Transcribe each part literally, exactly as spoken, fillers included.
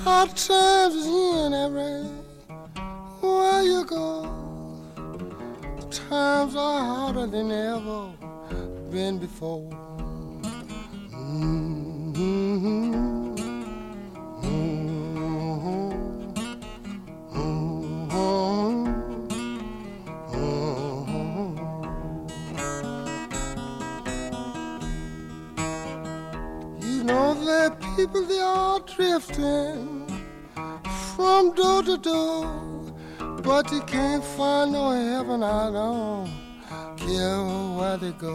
hard times is in every where you go. Times are harder than ever been before. Mm-hmm. People, they are drifting from door to door, but they can't find no heaven. I don't care where they go.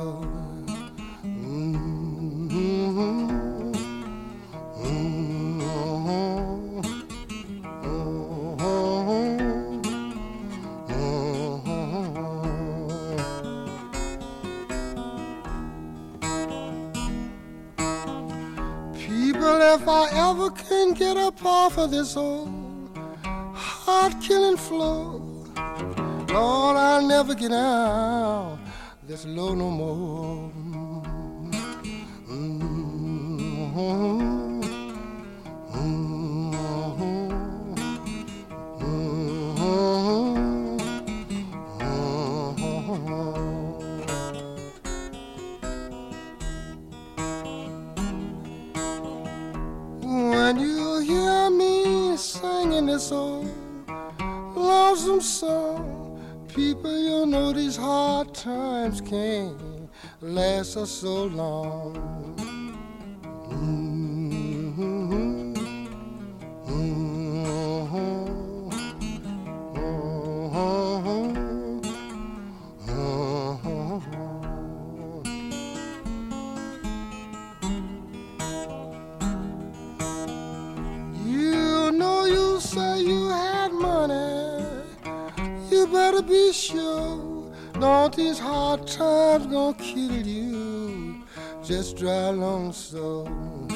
Mm-hmm. If I ever can get up off of this old heart-killing floor, Lord, I'll never get out this low no more. Mm-hmm. When you hear me singing this old lonesome song, people, you know these hard times can't last us so long. Mm-hmm. Mm-hmm. Say you had money, you better be sure. Don't these hard times gonna kill you, just drive along so.